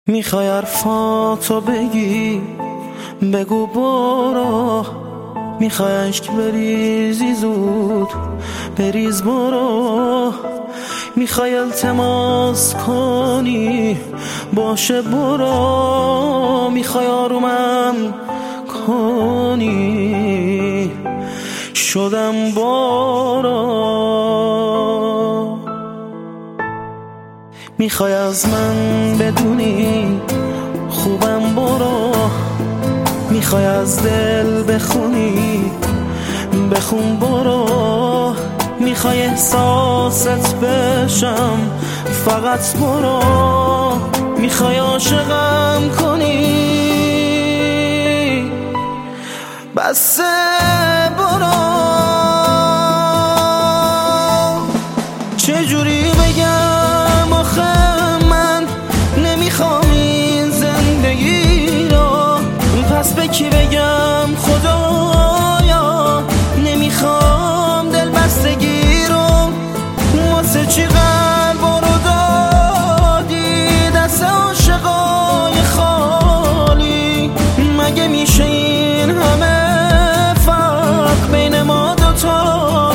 میخوای حرفاتو بگی بگو برو، میخوای عشق بریزی زود بریز برو، میخوای التماس کنی باشه برو، میخوای آرومم کنی شدم برو، میخوای از من بدونی خوبم برو، میخوای از دل بخونی بخون برو، میخوای احساست بشم فقط برو، میخوای عاشقم کنی بس برو. چجوری بگم آخه من نمیخوام این زندگی رو، پس به کی بگم خدایا نمیخوام دل بستگی رو، واسه چی قلب رو دادی دست عاشقای خالی، مگه میشه این همه فرق بین ما دوتا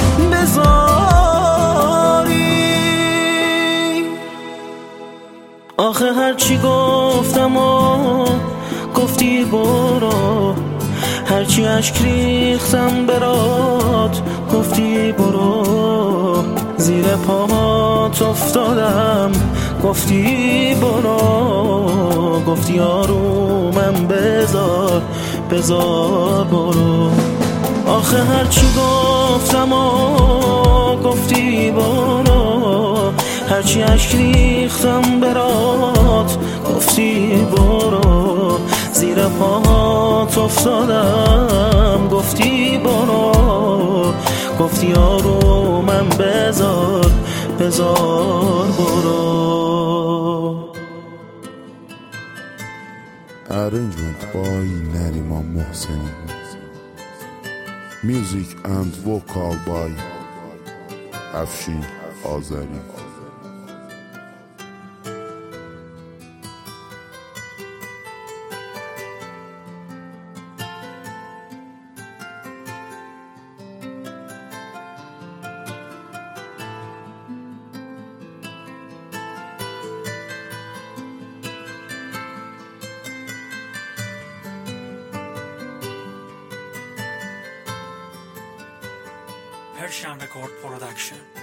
بذاری؟ آخه هرچی گفتم و گفتی برو، هرچی اشک ریختم برات گفتی برو، زیر پاهات افتادم گفتی برو، گفتی آرومم بذار بذار برو. آخه هرچی گفتم و گفتی برو، هرچی اشک ریختم برات گفتی برو، زیر پاهات افتادم گفتی برو، گفتی آرومم بذار بذار برو. Arrangement by Nariman Mohseni. Music and vocal by Afshin Azari. Persian Record Production.